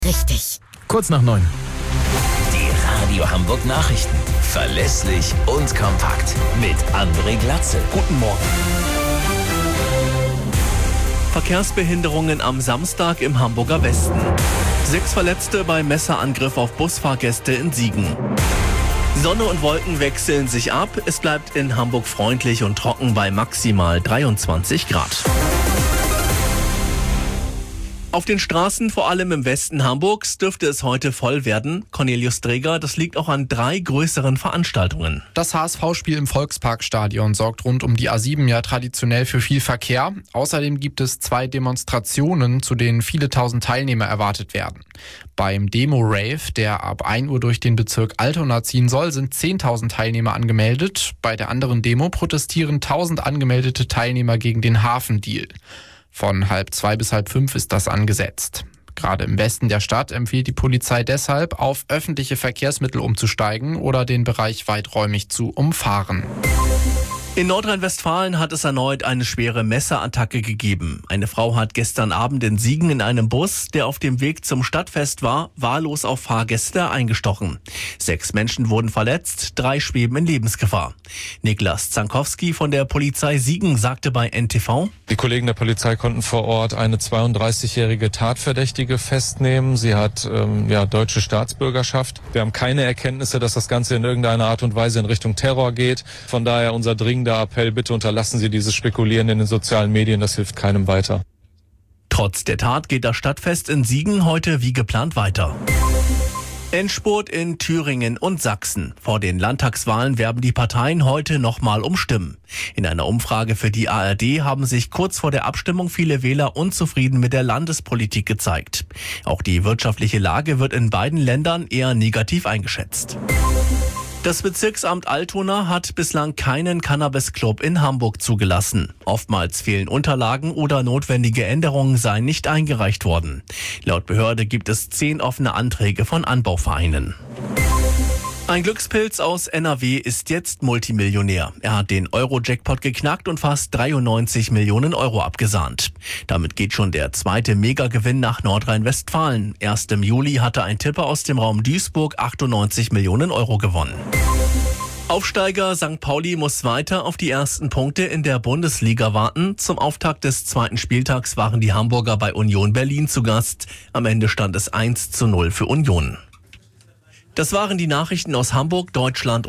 Richtig. Kurz nach 9. Die Radio Hamburg Nachrichten. Verlässlich und kompakt. Mit André Glatzel. Guten Morgen. Verkehrsbehinderungen am Samstag im Hamburger Westen. 6 Verletzte bei Messerangriff auf Busfahrgäste in Siegen. Sonne und Wolken wechseln sich ab. Es bleibt in Hamburg freundlich und trocken bei maximal 23 Grad. Auf den Straßen, vor allem im Westen Hamburgs, dürfte es heute voll werden. Cornelius Dreger, das liegt auch an 3 größeren Veranstaltungen. Das HSV-Spiel im Volksparkstadion sorgt rund um die A7 ja traditionell für viel Verkehr. Außerdem gibt es 2 Demonstrationen, zu denen viele tausend Teilnehmer erwartet werden. Beim Demo-Rave, der ab 1 Uhr durch den Bezirk Altona ziehen soll, sind 10.000 Teilnehmer angemeldet. Bei der anderen Demo protestieren 1.000 angemeldete Teilnehmer gegen den Hafendeal. Von 1:30 bis 4:30 ist das angesetzt. Gerade im Westen der Stadt empfiehlt die Polizei deshalb, auf öffentliche Verkehrsmittel umzusteigen oder den Bereich weiträumig zu umfahren. In Nordrhein-Westfalen hat es erneut eine schwere Messerattacke gegeben. Eine Frau hat gestern Abend in Siegen in einem Bus, der auf dem Weg zum Stadtfest war, wahllos auf Fahrgäste eingestochen. 6 Menschen wurden verletzt, 3 schweben in Lebensgefahr. Niklas Zankowski von der Polizei Siegen sagte bei NTV: Die Kollegen der Polizei konnten vor Ort eine 32-jährige Tatverdächtige festnehmen. Sie hat deutsche Staatsbürgerschaft. Wir haben keine Erkenntnisse, dass das Ganze in irgendeiner Art und Weise in Richtung Terror geht. Von daher unser dringender Appell, bitte unterlassen Sie dieses Spekulieren in den sozialen Medien, das hilft keinem weiter. Trotz der Tat geht das Stadtfest in Siegen heute wie geplant weiter. Endspurt in Thüringen und Sachsen. Vor den Landtagswahlen werben die Parteien heute nochmal um Stimmen. In einer Umfrage für die ARD haben sich kurz vor der Abstimmung viele Wähler unzufrieden mit der Landespolitik gezeigt. Auch die wirtschaftliche Lage wird in beiden Ländern eher negativ eingeschätzt. Das Bezirksamt Altona hat bislang keinen Cannabis-Club in Hamburg zugelassen. Oftmals fehlen Unterlagen oder notwendige Änderungen seien nicht eingereicht worden. Laut Behörde gibt es 10 offene Anträge von Anbauvereinen. Ein Glückspilz aus NRW ist jetzt Multimillionär. Er hat den Euro-Jackpot geknackt und fast 93 Millionen Euro abgesahnt. Damit geht schon der 2. Megagewinn nach Nordrhein-Westfalen. Erst im Juli hatte ein Tipper aus dem Raum Duisburg 98 Millionen Euro gewonnen. Aufsteiger St. Pauli muss weiter auf die ersten Punkte in der Bundesliga warten. Zum Auftakt des 2. Spieltags waren die Hamburger bei Union Berlin zu Gast. Am Ende stand es 1:0 für Union. Das waren die Nachrichten aus Hamburg, Deutschland